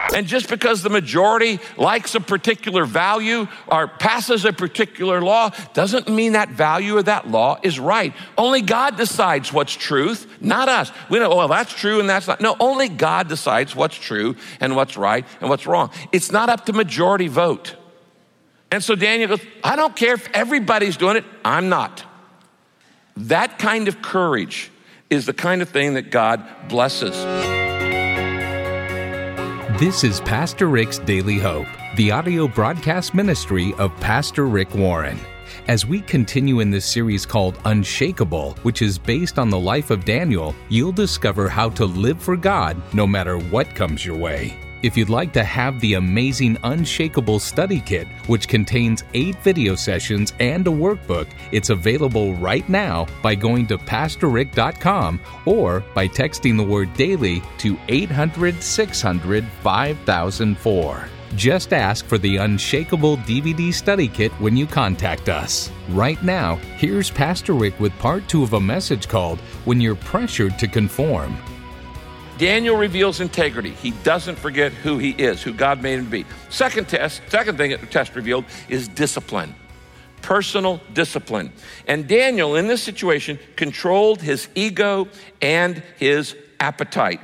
And just because the majority likes a particular value or passes a particular law doesn't mean that value of that law is right. Only God decides what's truth, not us. We know, well, that's true and that's not. No, only God decides what's true and what's right and what's wrong. It's not up to majority vote. And so Daniel goes, I don't care if everybody's doing it, I'm not. That kind of courage is the kind of thing that God blesses. This is Pastor Rick's Daily Hope, the audio broadcast ministry of Pastor Rick Warren. As we continue in this series called Unshakable, which is based on the life of Daniel, you'll discover how to live for God no matter what comes your way. If you'd like to have the amazing Unshakable study kit, which contains 8 video sessions and a workbook, it's available right now by going to PastorRick.com or by texting the word daily to 800-600-5004. Just ask for the Unshakable DVD study kit when you contact us. Right now, here's Pastor Rick with part 2 of a message called When You're Pressured to Conform. Daniel reveals integrity. He doesn't forget who he is, who God made him to be. Second thing the test revealed is discipline, personal discipline. And Daniel, in this situation, controlled his ego and his appetite.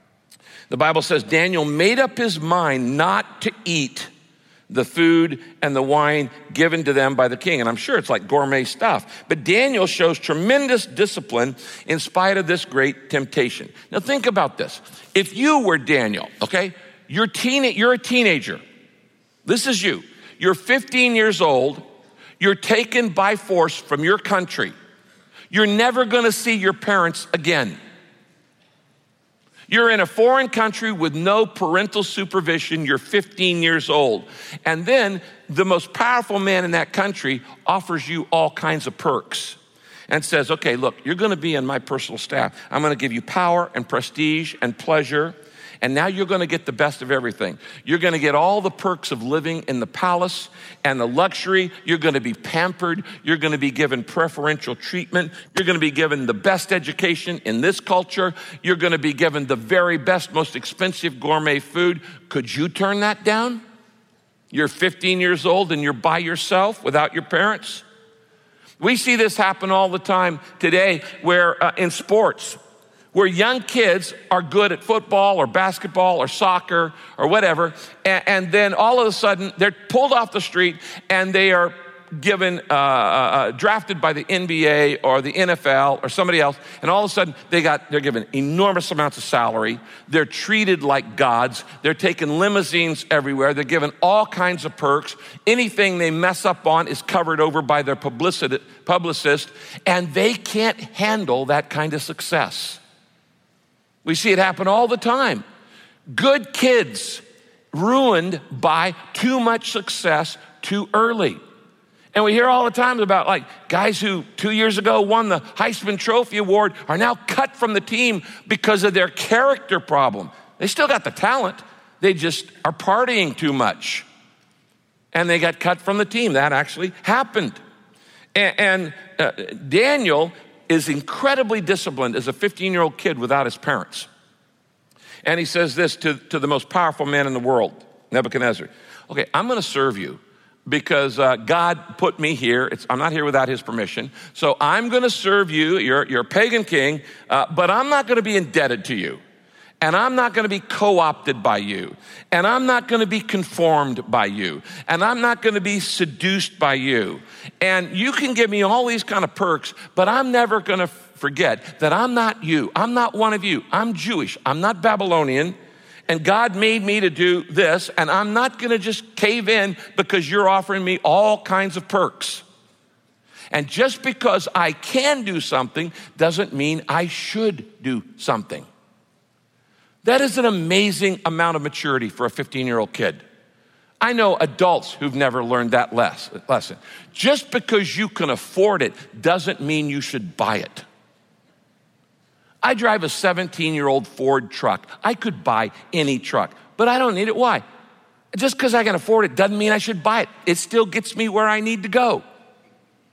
The Bible says Daniel made up his mind not to eat the food and the wine given to them by the king. And I'm sure it's like gourmet stuff. But Daniel shows tremendous discipline in spite of this great temptation. Now think about this. If you were Daniel, okay, you're a teenager. This is you. You're 15 years old. You're taken by force from your country. You're never going to see your parents again. You're in a foreign country with no parental supervision. You're 15 years old. And then the most powerful man in that country offers you all kinds of perks and says, okay, look, you're going to be in my personal staff. I'm going to give you power and prestige and pleasure. And now you're going to get the best of everything. You're going to get all the perks of living in the palace and the luxury. You're going to be pampered. You're going to be given preferential treatment. You're going to be given the best education in this culture. You're going to be given the very best, most expensive gourmet food. Could you turn that down? You're 15 years old and you're by yourself without your parents. We see this happen all the time today where in sports, where young kids are good at football or basketball or soccer or whatever, and then all of a sudden they're pulled off the street and they are given, drafted by the NBA or the NFL or somebody else, and all of a sudden they're given enormous amounts of salary. They're treated like gods. They're taking limousines everywhere. They're given all kinds of perks. Anything they mess up on is covered over by their publicist, and they can't handle that kind of success. We see it happen all the time. Good kids ruined by too much success too early. And we hear all the time about like guys who 2 years ago won the Heisman Trophy Award are now cut from the team because of their character problem. They still got the talent. They just are partying too much. And they got cut from the team. That actually happened. And Daniel is incredibly disciplined as a 15-year-old kid without his parents. And he says this to the most powerful man in the world, Nebuchadnezzar. Okay, I'm going to serve you because God put me here. I'm not here without his permission. So I'm going to serve you. You're a pagan king, but I'm not going to be indebted to you. And I'm not going to be co-opted by you. And I'm not going to be conformed by you. And I'm not going to be seduced by you. And you can give me all these kind of perks, but I'm never going to forget that I'm not you. I'm not one of you. I'm Jewish. I'm not Babylonian. And God made me to do this. And I'm not going to just cave in because you're offering me all kinds of perks. And just because I can do something doesn't mean I should do something. That is an amazing amount of maturity for a 15-year-old kid. I know adults who've never learned that lesson. Just because you can afford it doesn't mean you should buy it. I drive a 17-year-old Ford truck. I could buy any truck, but I don't need it. Why? Just because I can afford it doesn't mean I should buy it. It still gets me where I need to go.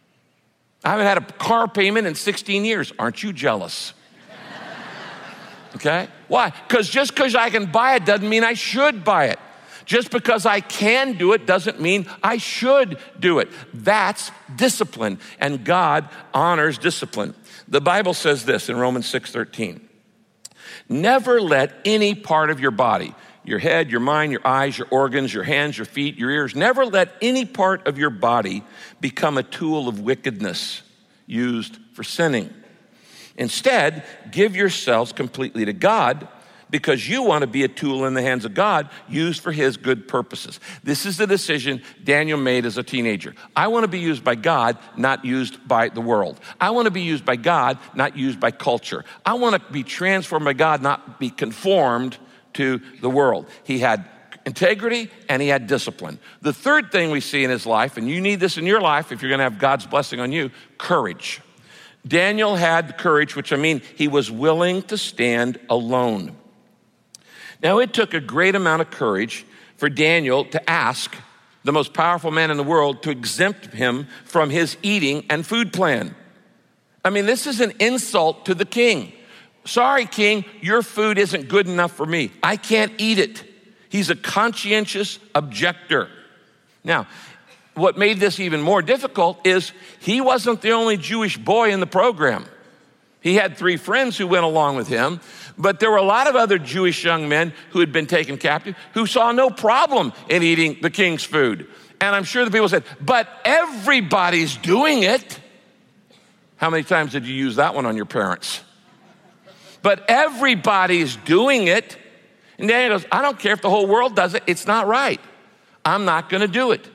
I haven't had a car payment in 16 years. Aren't you jealous? Okay? Why? Because just because I can buy it doesn't mean I should buy it. Just because I can do it doesn't mean I should do it. That's discipline, and God honors discipline. The Bible says this in Romans 6:13. Never let any part of your body, your head, your mind, your eyes, your organs, your hands, your feet, your ears, never let any part of your body become a tool of wickedness used for sinning. Instead, give yourselves completely to God, because you want to be a tool in the hands of God used for his good purposes. This is the decision Daniel made as a teenager. I want to be used by God, not used by the world. I want to be used by God, not used by culture. I want to be transformed by God, not be conformed to the world. He had integrity and he had discipline. The third thing we see in his life, and you need this in your life if you're going to have God's blessing on you, courage. Daniel had courage, which he was willing to stand alone. Now, it took a great amount of courage for Daniel to ask the most powerful man in the world to exempt him from his eating and food plan. This is an insult to the king. Sorry, king, your food isn't good enough for me. I can't eat it. He's a conscientious objector. Now, what made this even more difficult is he wasn't the only Jewish boy in the program. He had 3 friends who went along with him, but there were a lot of other Jewish young men who had been taken captive who saw no problem in eating the king's food. And I'm sure the people said, but everybody's doing it. How many times did you use that one on your parents? But everybody's doing it. And Daniel goes, I don't care if the whole world does it. It's not right. I'm not going to do it.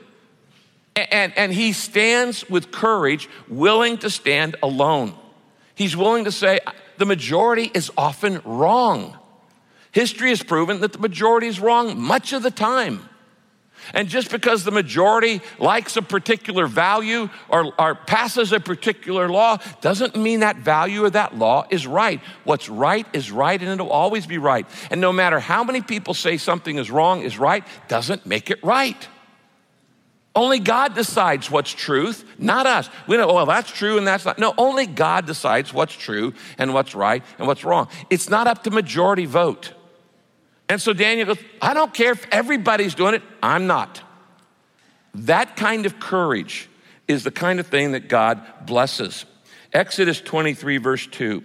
And he stands with courage, willing to stand alone. He's willing to say, the majority is often wrong. History has proven that the majority is wrong much of the time. And just because the majority likes a particular value or passes a particular law doesn't mean that value or that law is right. What's right is right, and it'll always be right. And no matter how many people say something is wrong is right, doesn't make it right. Only God decides what's truth, not us. We know, well, that's true and that's not. No, only God decides what's true and what's right and what's wrong. It's not up to majority vote. And so Daniel goes, I don't care if everybody's doing it, I'm not. That kind of courage is the kind of thing that God blesses. Exodus 23, verse 2.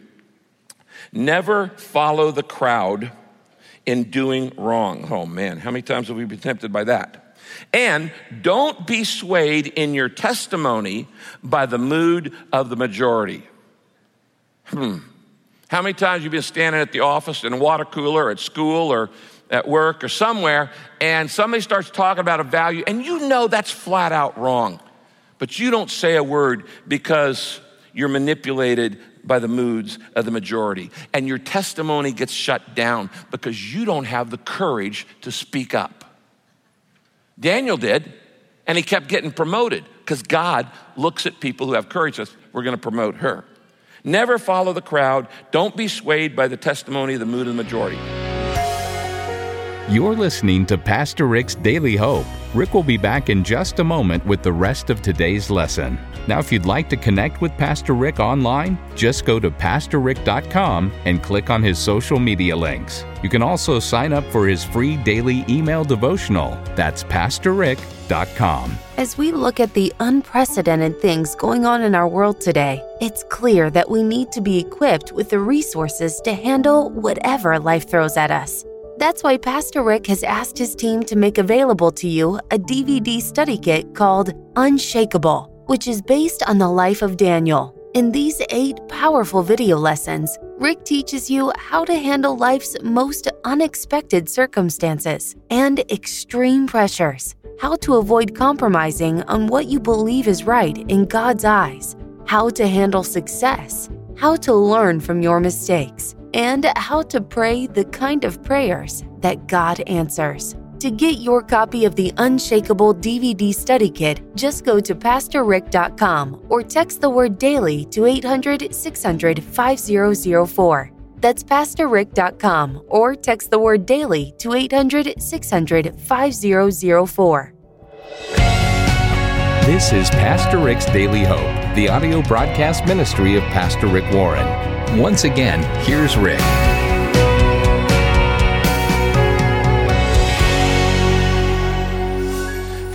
Never follow the crowd in doing wrong. Oh man, how many times have we been tempted by that? And don't be swayed in your testimony by the mood of the majority. How many times have you been standing at the office in a water cooler or at school or at work or somewhere, and somebody starts talking about a value, and you know that's flat out wrong, but you don't say a word because you're manipulated by the moods of the majority, and your testimony gets shut down because you don't have the courage to speak up. Daniel did, and he kept getting promoted because God looks at people who have courage and says, we're going to promote her. Never follow the crowd. Don't be swayed by the testimony of the mood of the majority. You're listening to Pastor Rick's Daily Hope. Rick will be back in just a moment with the rest of today's lesson. Now, if you'd like to connect with Pastor Rick online, just go to PastorRick.com and click on his social media links. You can also sign up for his free daily email devotional. That's PastorRick.com. As we look at the unprecedented things going on in our world today, it's clear that we need to be equipped with the resources to handle whatever life throws at us. That's why Pastor Rick has asked his team to make available to you a DVD study kit called Unshakable, which is based on the life of Daniel. In these 8 powerful video lessons, Rick teaches you how to handle life's most unexpected circumstances and extreme pressures, how to avoid compromising on what you believe is right in God's eyes, how to handle success, how to learn from your mistakes, and how to pray the kind of prayers that God answers. To get your copy of the Unshakable DVD study kit, just go to PastorRick.com or text the word DAILY to 800-600-5004. That's PastorRick.com or text the word DAILY to 800-600-5004. This is Pastor Rick's Daily Hope, the audio broadcast ministry of Pastor Rick Warren. Once again, here's Rick.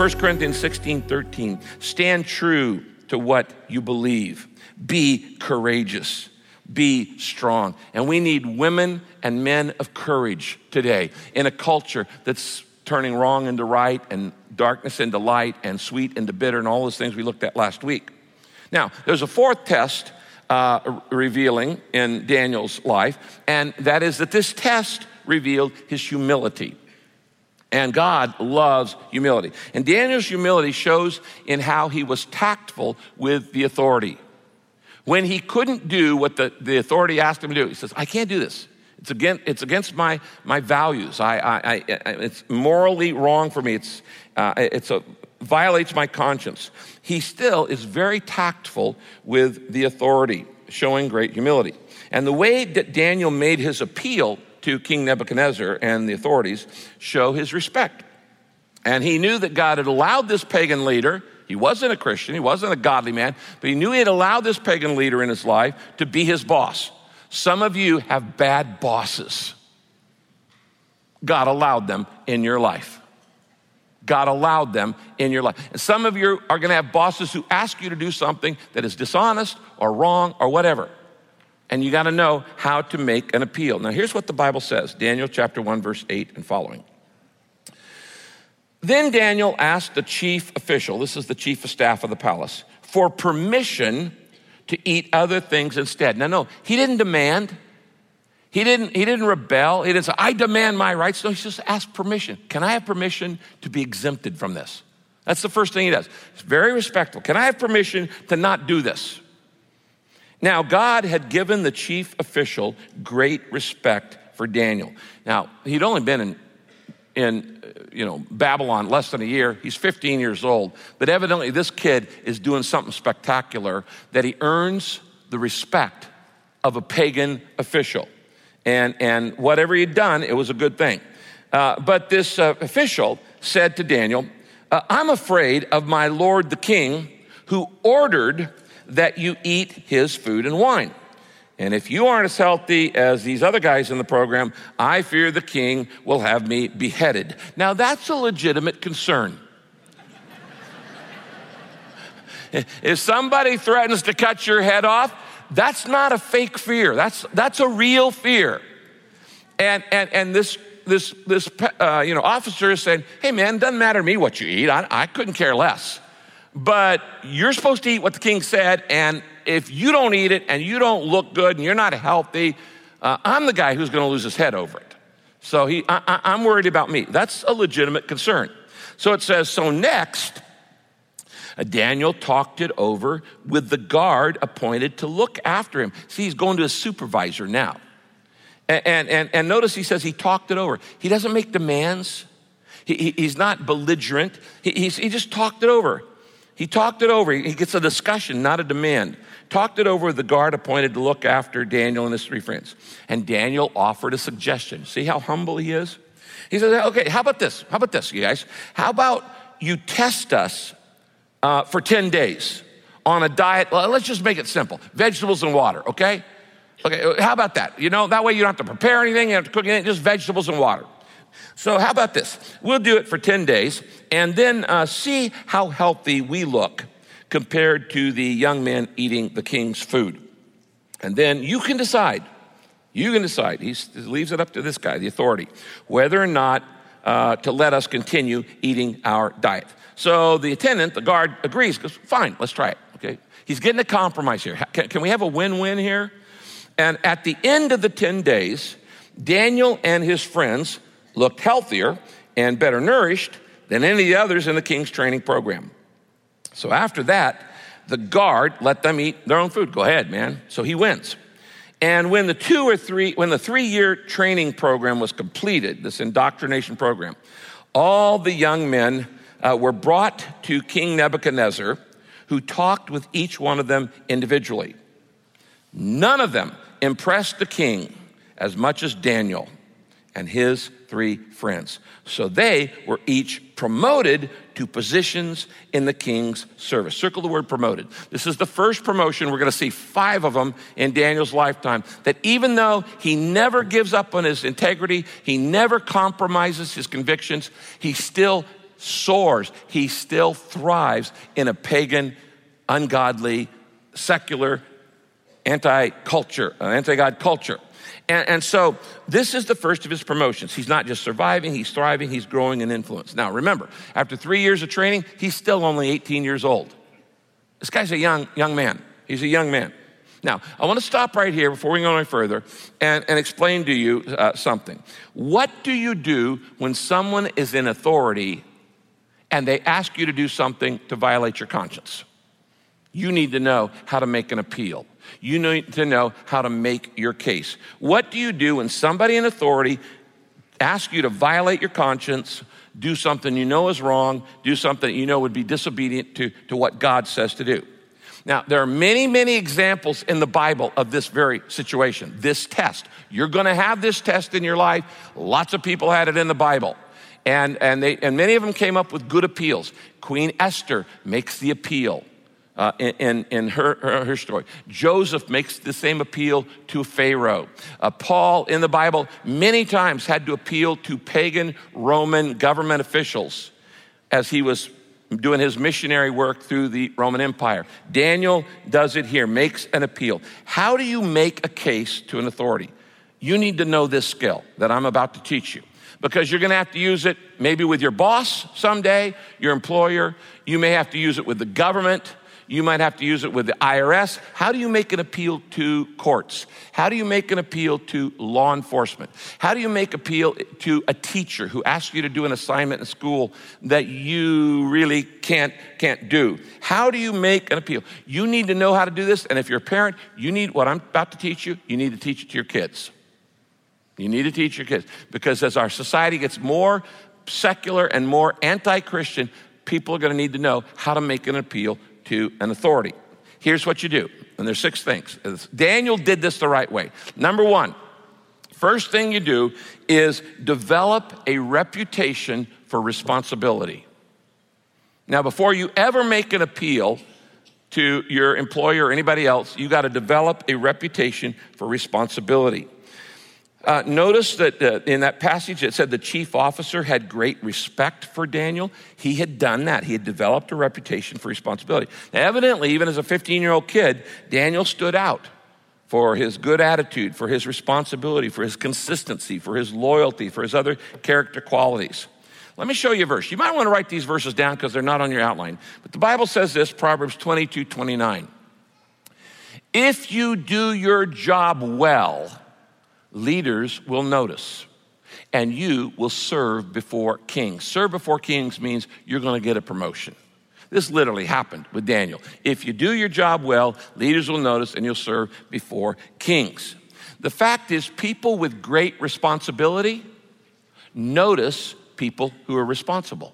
1 Corinthians 16:13, stand true to what you believe. Be courageous. Be strong. And we need women and men of courage today in a culture that's turning wrong into right and darkness into light and sweet into bitter and all those things we looked at last week. Now, there's a fourth test revealing in Daniel's life, and that is that this test revealed his humility. And God loves humility. And Daniel's humility shows in how he was tactful with the authority. When he couldn't do what the authority asked him to do, he says, I can't do this. It's against my values. It's morally wrong for me. It violates my conscience. He still is very tactful with the authority, showing great humility. And the way that Daniel made his appeal to King Nebuchadnezzar and the authorities show his respect. And he knew that God had allowed this pagan leader, he wasn't a Christian, he wasn't a godly man, but he knew he had allowed this pagan leader in his life to be his boss. Some of you have bad bosses. God allowed them in your life. God allowed them in your life. And some of you are gonna have bosses who ask you to do something that is dishonest or wrong or whatever. And you gotta know how to make an appeal. Now here's what the Bible says, Daniel chapter 1, verse 8 and following. Then Daniel asked the chief official, this is the chief of staff of the palace, for permission to eat other things instead. Now no, he didn't demand, he didn't rebel, he didn't say, I demand my rights. No, he just asked permission. Can I have permission to be exempted from this? That's the first thing he does. It's very respectful. Can I have permission to not do this? Now, God had given the chief official great respect for Daniel. Now, he'd only been in Babylon less than a year. He's 15 years old. But evidently, this kid is doing something spectacular that he earns the respect of a pagan official. And whatever he'd done, it was a good thing. But this official said to Daniel, I'm afraid of my lord the king, who ordered that you eat his food and wine. And if you aren't as healthy as these other guys in the program, I fear the king will have me beheaded. Now that's a legitimate concern. If somebody threatens to cut your head off, that's not a fake fear. That's a real fear. And this officer is saying, hey man, it doesn't matter to me what you eat. I couldn't care less. But you're supposed to eat what the king said, and if you don't eat it and you don't look good and you're not healthy, I'm the guy who's going to lose his head over it. So I'm worried about me. That's a legitimate concern. So it says, so next, Daniel talked it over with the guard appointed to look after him. See, he's going to his supervisor now. And notice he says he talked it over. He doesn't make demands. He's not belligerent. He just talked it over. He talked it over. He gets a discussion, not a demand. Talked it over with the guard appointed to look after Daniel and his three friends. And Daniel offered a suggestion. See how humble he is? He said, okay, how about this? How about this, you guys? How about you test us for 10 days on a diet? Well, let's just make it simple. Vegetables and water, okay? Okay, how about that? That way you don't have to prepare anything, you don't have to cook anything, just vegetables and water. So how about this? We'll do it for 10 days and then see how healthy we look compared to the young men eating the king's food. And then you can decide. He leaves it up to this guy, the authority, whether or not to let us continue eating our diet. So the attendant, the guard, agrees, goes, fine, let's try it, okay? He's getting a compromise here. Can we have a win-win here? And at the end of the 10 days, Daniel and his friends looked healthier and better nourished than any of the others in the king's training program. So after that, the guard let them eat their own food. Go ahead, man. So he wins. And when the 3-year training program was completed, this indoctrination program, all the young men were brought to King Nebuchadnezzar, who talked with each one of them individually. None of them impressed the king as much as Daniel and his 3 friends. So they were each promoted to positions in the king's service. Circle the word promoted. This is the first promotion. We're going to see 5 of them in Daniel's lifetime, that even though he never gives up on his integrity, he never compromises his convictions, he still soars. He still thrives in a pagan, ungodly, secular, anti-God culture. And so this is the first of his promotions. He's not just surviving, he's thriving, he's growing in influence. Now remember, after 3 years of training, he's still only 18 years old. This guy's a young man. He's a young man. Now, I want to stop right here before we go any further and explain to you something. What do you do when someone is in authority and they ask you to do something to violate your conscience? You need to know how to make an appeal. You need to know how to make your case. What do you do when somebody in authority asks you to violate your conscience, do something you know is wrong, do something you know would be disobedient to what God says to do? Now, there are many, many examples in the Bible of this very situation, this test. You're going to have this test in your life. Lots of people had it in the Bible. And many of them came up with good appeals. Queen Esther makes the appeal in her story. Joseph makes the same appeal to Pharaoh. Paul in the Bible many times had to appeal to pagan Roman government officials as he was doing his missionary work through the Roman Empire. Daniel does it here, makes an appeal. How do you make a case to an authority? You need to know this skill that I'm about to teach you, because you're going to have to use it maybe with your boss someday, your employer. You may have to use it with the government. You might have to use it with the IRS. How do you make an appeal to courts? How do you make an appeal to law enforcement? How do you make appeal to a teacher who asks you to do an assignment in school that you really can't do? How do you make an appeal? You need to know how to do this, and if you're a parent, you need what I'm about to teach you, you need to teach it to your kids. You need to teach your kids, because as our society gets more secular and more anti-Christian, people are going to need to know how to make an appeal to an authority. Here's what you do, and there's 6 things. Daniel did this the right way. Number 1, first thing you do is develop a reputation for responsibility. Now, before you ever make an appeal to your employer or anybody else, you got to develop a reputation for responsibility. Notice that in that passage it said the chief officer had great respect for Daniel. He had done that. He had developed a reputation for responsibility. Now, evidently, even as a 15-year-old kid, Daniel stood out for his good attitude, for his responsibility, for his consistency, for his loyalty, for his other character qualities. Let me show you a verse. You might want to write these verses down because they're not on your outline. But the Bible says this, Proverbs 22:29. If you do your job well, leaders will notice, and you will serve before kings. Serve before kings means you're going to get a promotion. This literally happened with Daniel. If you do your job well, leaders will notice, and you'll serve before kings. The fact is, people with great responsibility notice people who are responsible.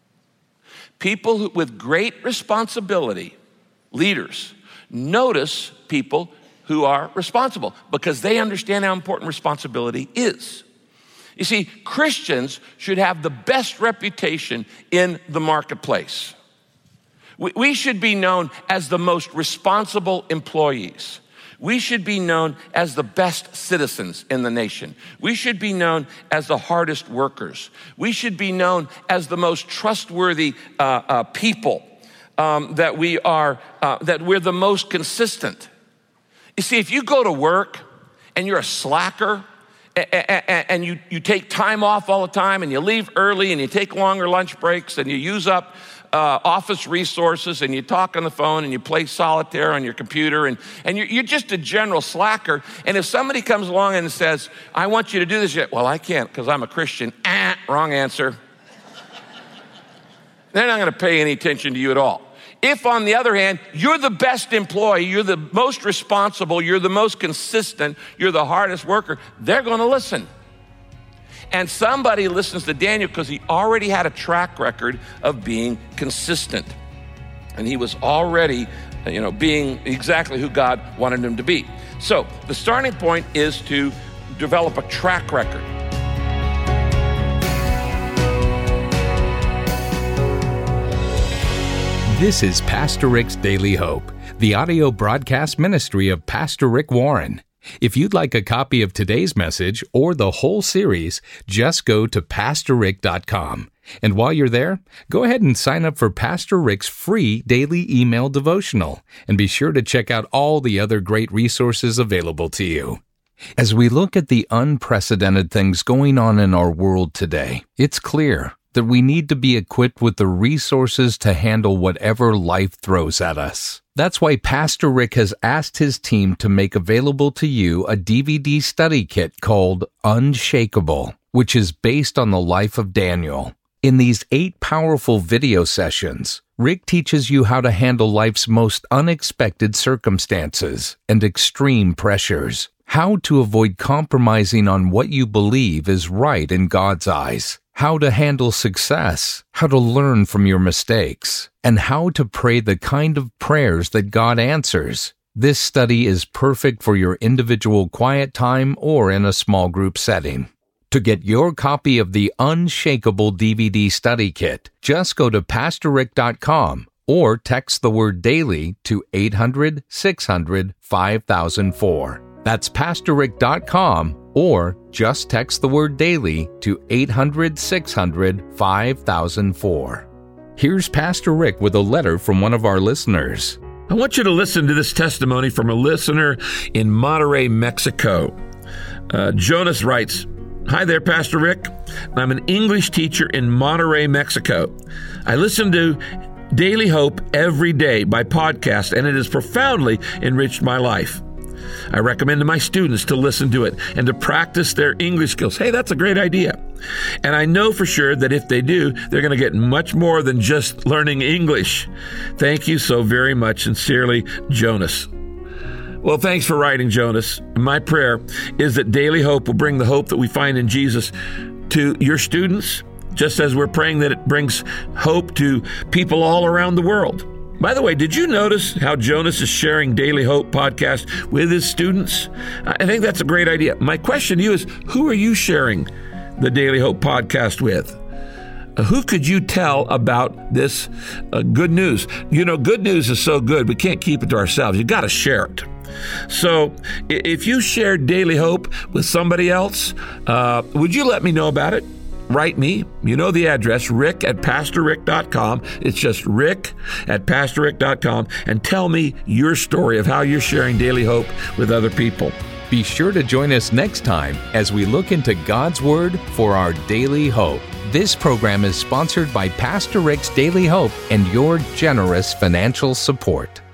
People with great responsibility, leaders, notice people who are responsible, because they understand how important responsibility is. You see, Christians should have the best reputation in the marketplace. We should be known as the most responsible employees. We should be known as the best citizens in the nation. We should be known as the hardest workers. We should be known as the most trustworthy people, that we're the most consistent. You see, if you go to work and you're a slacker and you take time off all the time and you leave early and you take longer lunch breaks and you use up office resources and you talk on the phone and you play solitaire on your computer and you're just a general slacker, and if somebody comes along and says, I want you to do this, well, I can't because I'm a Christian. Wrong answer. They're not going to pay any attention to you at all. If, on the other hand, you're the best employee, you're the most responsible, you're the most consistent, you're the hardest worker, they're going to listen. And somebody listens to Daniel because he already had a track record of being consistent. And he was already, being exactly who God wanted him to be. So the starting point is to develop a track record. This is Pastor Rick's Daily Hope, the audio broadcast ministry of Pastor Rick Warren. If you'd like a copy of today's message or the whole series, just go to PastorRick.com. And while you're there, go ahead and sign up for Pastor Rick's free daily email devotional, and be sure to check out all the other great resources available to you. As we look at the unprecedented things going on in our world today, it's clear that we need to be equipped with the resources to handle whatever life throws at us. That's why Pastor Rick has asked his team to make available to you a DVD study kit called Unshakable, which is based on the life of Daniel. In these 8 powerful video sessions, Rick teaches you how to handle life's most unexpected circumstances and extreme pressures, how to avoid compromising on what you believe is right in God's eyes, how to handle success, how to learn from your mistakes, and how to pray the kind of prayers that God answers. This study is perfect for your individual quiet time or in a small group setting. To get your copy of the Unshakable DVD study kit, just go to PastorRick.com or text the word DAILY to 800-600-5004. That's PastorRick.com or just text the word DAILY to 800-600-5004. Here's Pastor Rick with a letter from one of our listeners. I want you to listen to this testimony from a listener in Monterrey, Mexico. Jonas writes, "Hi there, Pastor Rick. I'm an English teacher in Monterrey, Mexico. I listen to Daily Hope every day by podcast, and it has profoundly enriched my life. I recommend to my students to listen to it and to practice their English skills." Hey, that's a great idea. "And I know for sure that if they do, they're going to get much more than just learning English. Thank you so very much. Sincerely, Jonas." Well, thanks for writing, Jonas. My prayer is that Daily Hope will bring the hope that we find in Jesus to your students, just as we're praying that it brings hope to people all around the world. By the way, did you notice how Jonas is sharing Daily Hope podcast with his students? I think that's a great idea. My question to you is, who are you sharing the Daily Hope podcast with? Who could you tell about this good news? You know, good news is so good, we can't keep it to ourselves. You got to share it. So if you share Daily Hope with somebody else, would you let me know about it? Write me. You know the address, rick@pastorrick.com. It's just rick@pastorrick.com, and tell me your story of how you're sharing Daily Hope with other people. Be sure to join us next time as we look into God's Word for our daily hope. This program is sponsored by Pastor Rick's Daily Hope and your generous financial support.